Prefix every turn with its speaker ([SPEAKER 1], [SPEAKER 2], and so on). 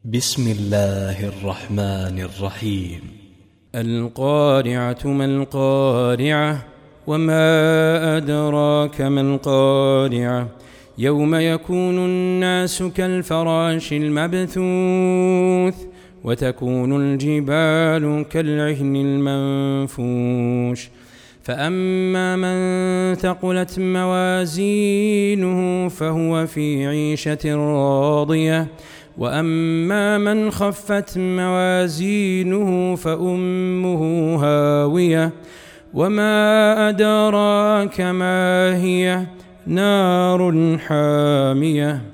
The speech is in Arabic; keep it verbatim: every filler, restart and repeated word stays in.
[SPEAKER 1] بسم الله الرحمن الرحيم.
[SPEAKER 2] القارعة ما القارعة وما أدراك ما القارعة يوم يكون الناس كالفراش المبثوث وتكون الجبال كالعهن المنفوش فأما من ثقلت موازينه فهو في عيشة راضية وأما من خفت موازينه فأمه هاوية وما أدراك ما هي نار حامية.